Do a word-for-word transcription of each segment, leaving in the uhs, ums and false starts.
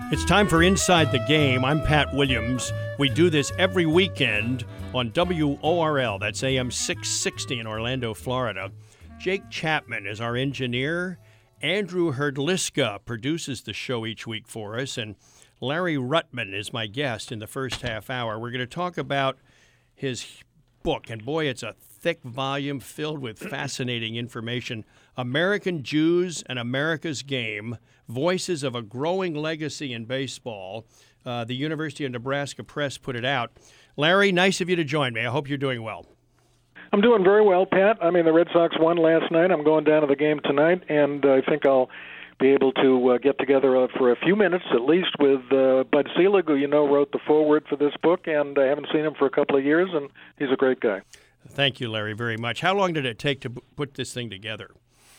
It's time for Inside the Game. I'm Pat Williams. We do this every weekend on W O R L. That's A M six sixty in Orlando, Florida. Jake Chapman is our engineer. Andrew Herdliska produces the show each week for us. And Larry Ruttman is my guest in the first half hour. We're going to talk about his book. And boy, it's a thick volume filled with fascinating information. American Jews and America's Game, Voices of a Growing Legacy in Baseball. Uh, the University of Nebraska Press put it out. Larry, nice of you to join me. I hope you're doing well. I'm doing very well, Pat. I mean, the Red Sox won last night. I'm going down to the game tonight, and I think I'll be able to uh, get together uh, for a few minutes at least with uh, Bud Selig, who you know wrote the foreword for this book, and I haven't seen him for a couple of years, and he's a great guy. Thank you, Larry, very much. How long did it take to b- put this thing together?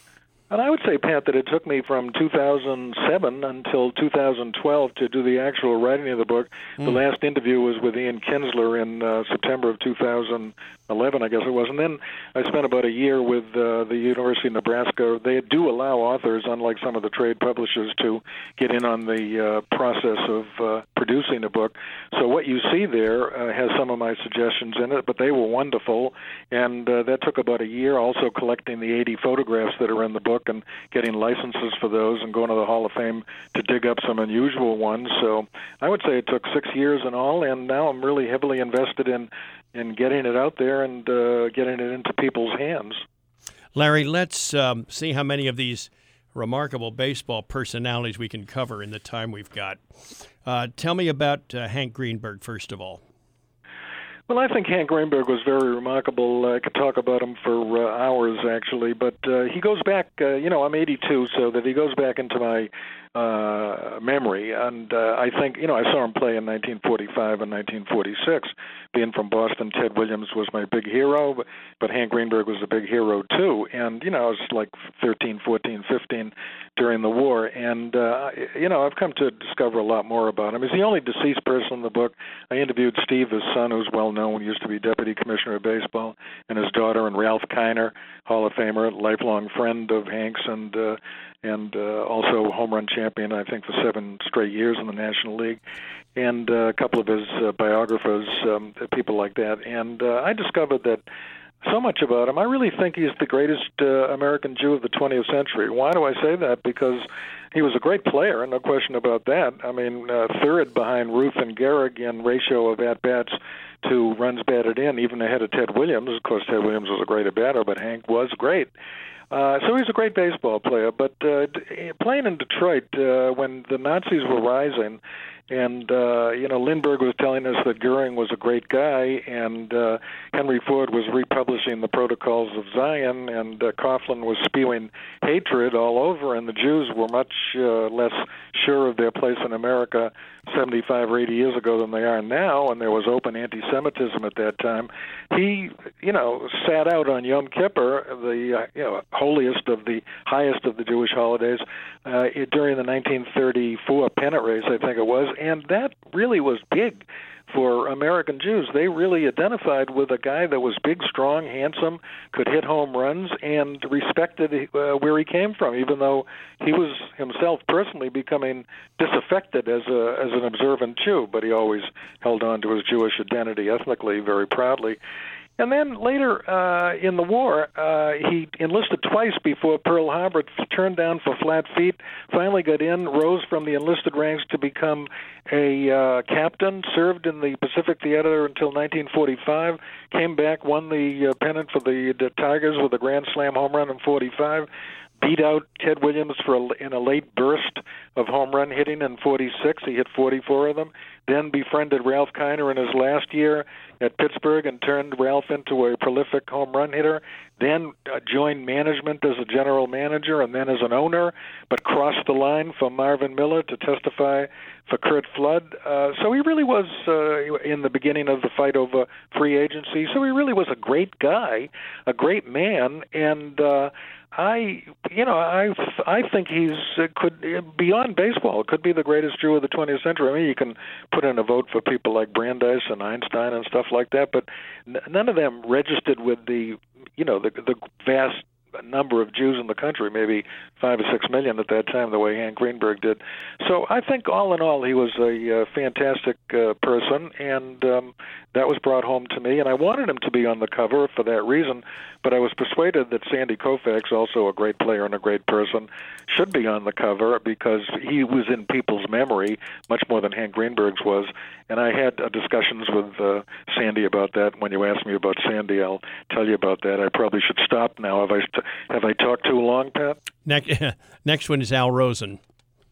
And I would say, Pat, that it took me from two thousand seven until two thousand twelve to do the actual writing of the book. Mm. The last interview was with Ian Kinsler in uh, September of two thousand eleven, I guess it was. And then I spent about a year with uh, the University of Nebraska. They do allow authors, unlike some of the trade publishers, to get in on the uh, process of uh, producing a book. So what you see there uh, has some of my suggestions in it, but they were wonderful. And uh, that took about a year, also collecting the eighty photographs that are in the book and getting licenses for those and going to the Hall of Fame to dig up some unusual ones. So I would say it took six years in all, and now I'm really heavily invested in, in getting it out there and uh, getting it into people's hands. Larry, let's um, see how many of these remarkable baseball personalities we can cover in the time we've got. Uh, tell me about uh, Hank Greenberg, first of all. Well, I think Hank Greenberg was very remarkable. I could talk about him for uh, hours, actually, but uh, he goes back, uh, you know, I'm eighty-two, so that he goes back into my uh, memory, and uh, I think, you know, I saw him play in nineteen forty-five and nineteen forty-six. Being from Boston, Ted Williams was my big hero, but, but Hank Greenberg was a big hero, too, and, you know, I was like thirteen, fourteen, fifteen during the war, and, uh, you know, I've come to discover a lot more about him. He's the only deceased person in the book. I interviewed Steve, his son, who's well known, used to be deputy commissioner of baseball, and his daughter, and Ralph Kiner, Hall of Famer, lifelong friend of Hank's, and uh, and uh, also home run champion, I think, for seven straight years in the National League, and uh, a couple of his uh, biographers, um, people like that. And uh, I discovered that so much about him. I really think he's the greatest uh, American Jew of the twentieth century. Why do I say that? Because he was a great player, and no question about that. I mean, uh, third behind Ruth and Gehrig in ratio of at-bats to runs batted in, even ahead of Ted Williams. Of course, Ted Williams was a great at-batter, but Hank was great. Uh, so he's a great baseball player. But uh, playing in Detroit, uh, when the Nazis were rising, and, uh, you know, Lindbergh was telling us that Goering was a great guy, and uh, Henry Ford was republishing the Protocols of Zion, and uh, Coughlin was spewing hatred all over, and the Jews were much uh, less sure of their place in America seventy-five or eighty years ago than they are now, and there was open anti-Semitism at that time. He, you know, sat out on Yom Kippur, the uh, you know holiest of the highest of the Jewish holidays, uh, during the nineteen thirty-four pennant race, I think it was, and that really was big for American Jews. They really identified with a guy that was big, strong, handsome, could hit home runs, and respected uh, where he came from, even though he was himself personally becoming disaffected as a as an observant Jew, but he always held on to his Jewish identity ethnically very proudly. And then later uh, in the war, uh, he enlisted twice before Pearl Harbor, turned down for flat feet, finally got in, rose from the enlisted ranks to become a uh, captain, served in the Pacific Theater until nineteen forty-five, came back, won the uh, pennant for the, the Tigers with a grand slam home run in forty-five, beat out Ted Williams for a, in a late burst of home run hitting in forty-six. He hit forty-four of them. Then befriended Ralph Kiner in his last year at Pittsburgh and turned Ralph into a prolific home run hitter. Then uh, joined management as a general manager and then as an owner, but crossed the line for Marvin Miller to testify for Curt Flood. Uh, so he really was uh, in the beginning of the fight over free agency. So he really was a great guy, a great man, and uh, I, you know, I, I think he's uh, could beyond baseball. Could be the greatest Jew of the twentieth century. I mean, you can put in a vote for people like Brandeis and Einstein and stuff like that, but n- none of them registered with the, you know, the the vast number of Jews in the country, maybe five or six million at that time, the way Hank Greenberg did. So I think all in all, he was a uh, fantastic uh, person, and um, that was brought home to me. And I wanted him to be on the cover for that reason, but I was persuaded that Sandy Koufax, also a great player and a great person, should be on the cover because he was in people's memory much more than Hank Greenberg's was. And I had uh, discussions with uh, Sandy about that. When you ask me about Sandy, I'll tell you about that. I probably should stop now. Have I st- have I talked too long, Pat? Next, next one is Al Rosen.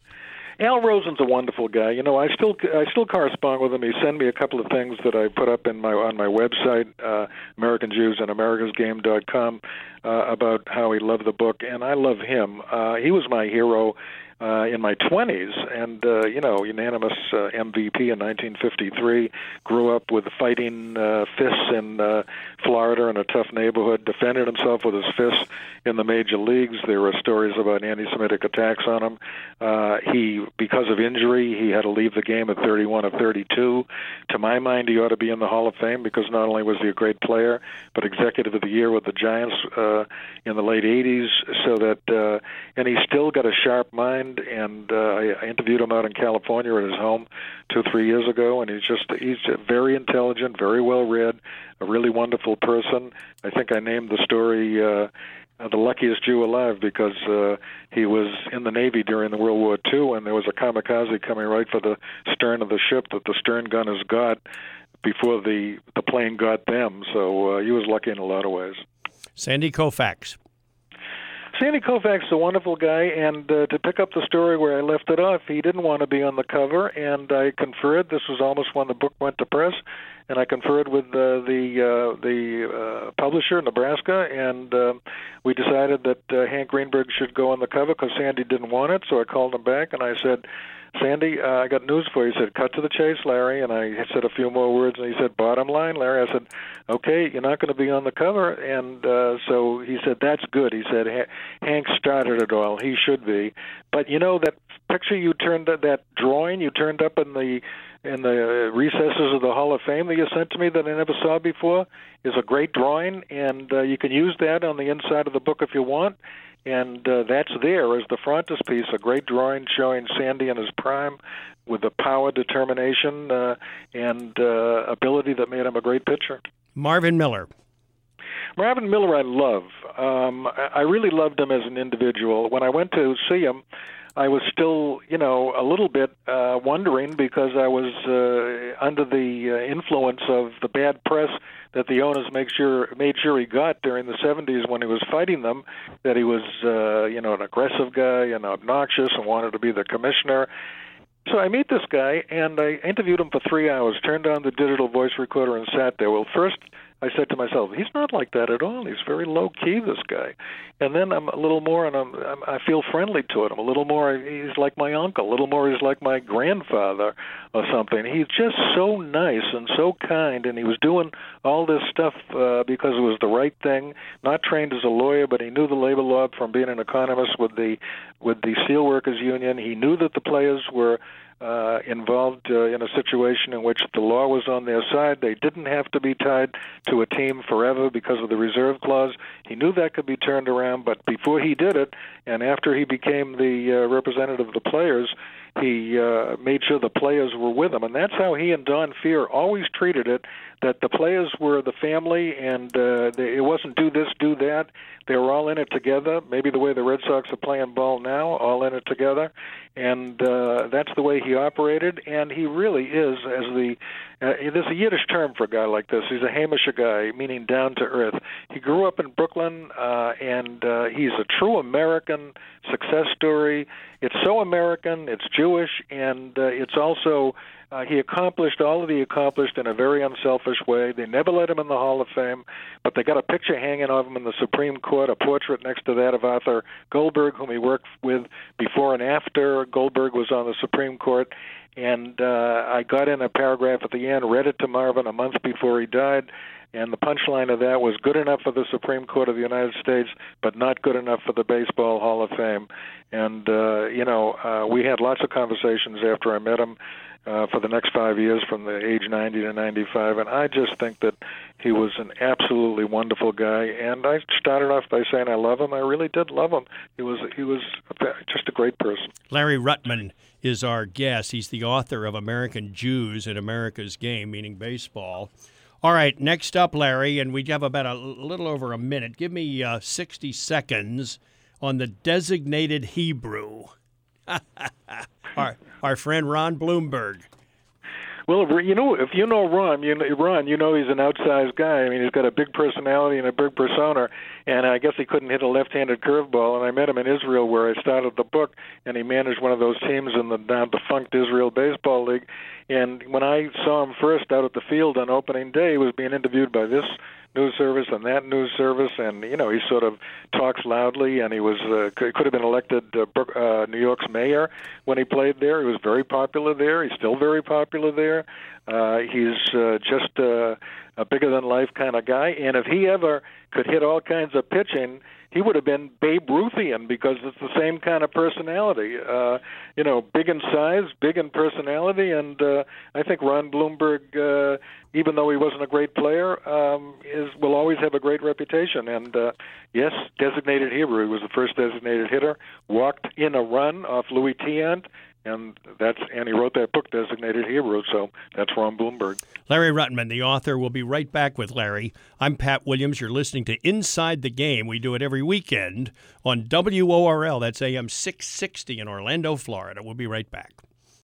Al Rosen's a wonderful guy. You know, I still I still correspond with him. He sent me a couple of things that I put up in my on my website, uh, American Jews and America's Game dot com, uh, about how he loved the book, and I love him. Uh, he was my hero uh, in my twenties, and uh, you know, unanimous uh, M V P in nineteen fifty-three. Grew up with fighting uh, fists in uh, Florida in a tough neighborhood. Defended himself with his fists in the major leagues. There were stories about anti-Semitic attacks on him. Uh, he, because of injury, he had to leave the game at thirty-one of thirty-two. To my mind, he ought to be in the Hall of Fame because not only was he a great player, but executive of the year with the Giants uh, in the late eighties. So that, uh, and he's still got a sharp mind. And uh, I, I interviewed him out in California at his home two, three years ago, and he's just he's very intelligent, very well read, a really wonderful person. I think I named the story. Uh, Uh, the luckiest Jew alive because uh, he was in the Navy during the World War Two, and there was a kamikaze coming right for the stern of the ship that the stern gunners got before the, the plane got them. So uh, he was lucky in a lot of ways. Sandy Koufax. Sandy Koufax is a wonderful guy, and uh, to pick up the story where I left it off, he didn't want to be on the cover, and I conferred. This was almost when the book went to press, and I conferred with uh, the uh, the uh, publisher, Nebraska, and uh, we decided that uh, Hank Greenberg should go on the cover because Sandy didn't want it. So I called him back, and I said, Sandy, uh, I got news for you. He said, cut to the chase, Larry. And I said a few more words, and he said, bottom line, Larry. I said, okay, you're not going to be on the cover. And uh, so he said, that's good. He said, Hank started it all. He should be. But, you know, that picture you turned, that drawing you turned up in the in the recesses of the Hall of Fame that you sent to me that I never saw before is a great drawing, and uh, you can use that on the inside of the book if you want. And uh, that's there as the frontispiece, a great drawing showing Sandy in his prime with the power, determination, uh, and uh, ability that made him a great pitcher. Marvin Miller. Marvin Miller I love. Um, I really loved him as an individual. When I went to see him, I was still, you know, a little bit uh, wondering because I was uh, under the uh, influence of the bad press that the owners make sure made sure he got during the seventies when he was fighting them, that he was, uh, you know, an aggressive guy and obnoxious and wanted to be the commissioner. So I meet this guy, and I interviewed him for three hours, turned on the digital voice recorder and sat there. Well, first I said to myself, he's not like that at all. He's very low-key, this guy. And then I'm a little more, and I'm, I'm, I feel friendly to him. A little more, he's like my uncle. A little more, he's like my grandfather or something. He's just so nice and so kind, and he was doing all this stuff uh, because it was the right thing. Not trained as a lawyer, but he knew the labor law from being an economist with the with the Steelworkers Union. He knew that the players were Uh, involved uh, in a situation in which the law was on their side. They didn't have to be tied to a team forever because of the reserve clause. He knew that could be turned around, but before he did it, and after he became the uh, representative of the players, he uh, made sure the players were with him. And that's how he and Don Fehr always treated it, that the players were the family, and uh, they, it wasn't do this, do that. They were all in it together, maybe the way the Red Sox are playing ball now, all in it together. And uh, that's the way he operated, and he really is, as the, uh, there's a Yiddish term for a guy like this. He's a Hamisher guy, meaning down to earth. He grew up in Brooklyn, uh, and uh, he's a true American success story. It's so American, it's Jewish, and uh, it's also, uh, he accomplished all that he accomplished in a very unselfish way. They never let him in the Hall of Fame, but they got a picture hanging of him in the Supreme Court, a portrait next to that of Arthur Goldberg, whom he worked with before and after Goldberg was on the Supreme Court. And uh, I got in a paragraph at the end, read it to Marvin a month before he died, and the punchline of that was good enough for the Supreme Court of the United States, but not good enough for the Baseball Hall of Fame. And, uh, you know, uh, we had lots of conversations after I met him uh, for the next five years from the age ninety to ninety-five. And I just think that he was an absolutely wonderful guy. And I started off by saying I love him. I really did love him. He was, he was just a great person. Larry Ruttman is our guest. He's the author of American Jews in America's Game, meaning baseball. All right, next up, Larry, and we have about a little over a minute. Give me uh, sixty seconds on the designated Hebrew. our, our friend Ron Blomberg. Well, you know, if you know Ron, you know, Ron, you know he's an outsized guy. I mean, he's got a big personality and a big persona, and I guess he couldn't hit a left-handed curveball. And I met him in Israel, where I started the book, and he managed one of those teams in the now defunct Israel Baseball League. And when I saw him first out at the field on opening day, he was being interviewed by this news service and that news service, and you know he sort of talks loudly, and he was uh, could, could have been elected uh, uh, New York's mayor when he played there. He was very popular there. He's still very popular there. Uh, he's uh, just uh, a bigger than life kind of guy, and if he ever could hit all kinds of pitching, he would have been Babe Ruthian, because it's the same kind of personality. Uh, you know, big in size, big in personality, and uh, I think Ron Blomberg, uh, even though he wasn't a great player, um, is will always have a great reputation. And uh, yes, designated Hebrew. He was the first designated hitter. Walked in a run off Louis Tiant. And that's and he wrote that book, Designated Hebrew, so that's Ron Blomberg. Larry Ruttman, the author. We'll be right back with Larry. I'm Pat Williams. You're listening to Inside the Game. We do it every weekend on W O R L. That's A M six sixty in Orlando, Florida. We'll be right back.